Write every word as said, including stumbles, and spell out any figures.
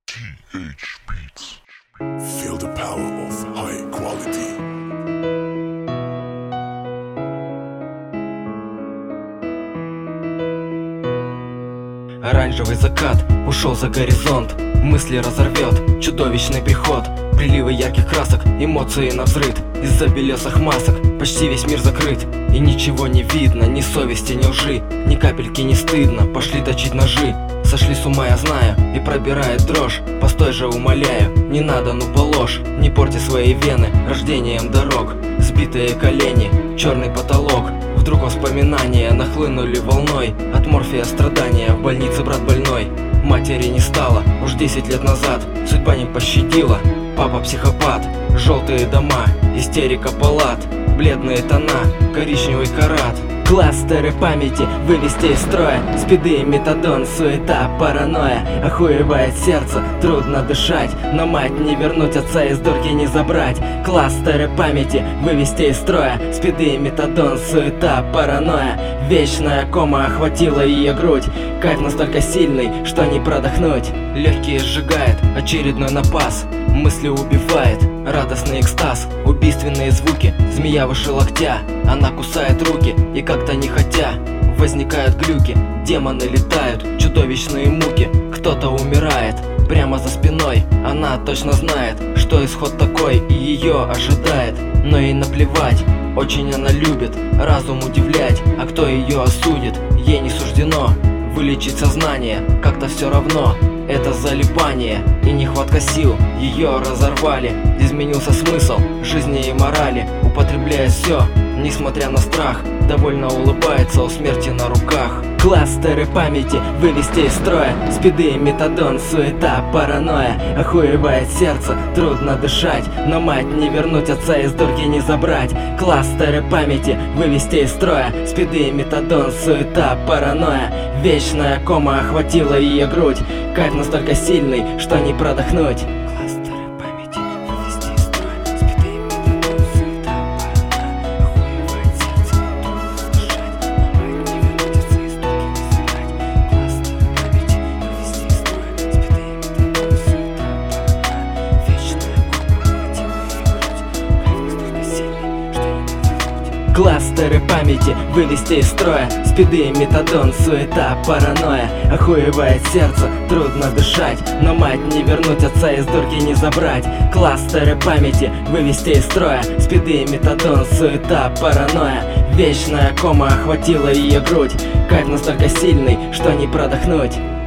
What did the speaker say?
ти эйч Beats. Feel the power of high quality. Оранжевый закат ушел за горизонт, мысли разорвет чудовищный приход. Приливы ярких красок, эмоции навзрыд. Из-за белесых масок почти весь мир закрыт. И ничего не видно, ни совести, ни лжи. Ни капельки не стыдно, пошли точить ножи. Сошли с ума, я знаю, и пробирает дрожь. Постой же, умоляю, не надо, ну положь. Не порти свои вены рождением дорог. Сбитые колени, черный потолок. Вдруг воспоминания нахлынули волной. От морфия страдания, в больнице брат больной. Матери не стало уж десять лет назад. Судьба не пощадила, папа психопат. Желтые дома, истерика палат. Бледные тона, коричневый карат. Кластеры памяти вывести из строя. Спиды, метадон, суета, паранойя. Охуевает сердце, трудно дышать. Но мать не вернуть, отца из дурки не забрать. Кластеры памяти вывести из строя. Спиды, метадон, суета, паранойя. Вечная кома охватила ее грудь. Кайф настолько сильный, что не продохнуть. Легкие сжигает очередной напас. Мысли убивает радостный экстаз. Убийственные звуки, змея выше локтя. Она кусает руки и как-то не хотя. Возникают глюки, демоны летают. Чудовищные муки, кто-то умирает прямо за спиной. Она точно знает, что исход такой и ее ожидает. Но ей наплевать, очень она любит разум удивлять. А кто ее осудит, ей не суждено вылечить сознание, как-то все равно. Это залипание и нехватка сил ее разорвали. Изменился смысл жизни и морали. Употребляя все, несмотря на страх, довольно улыбается у смерти на руках. Кластеры памяти вывести из строя. Спиды, метадон, суета, паранойя. Охуевает сердце, трудно дышать. Но мать не вернуть, отца из дурки не забрать. Кластеры памяти вывести из строя. Спиды, метадон, суета, паранойя. Вечная кома охватила ее грудь. Кайф настолько сильный, что не продохнуть. Кластеры памяти вывести из строя. Спиды, метадон, суета, паранойя. Охуевает сердце, трудно дышать. Но мать не вернуть, отца из дурки не забрать. Кластеры памяти вывести из строя. Спиды, метадон, суета, паранойя. Вечная кома охватила ее грудь. Кайф настолько сильный, что не продохнуть.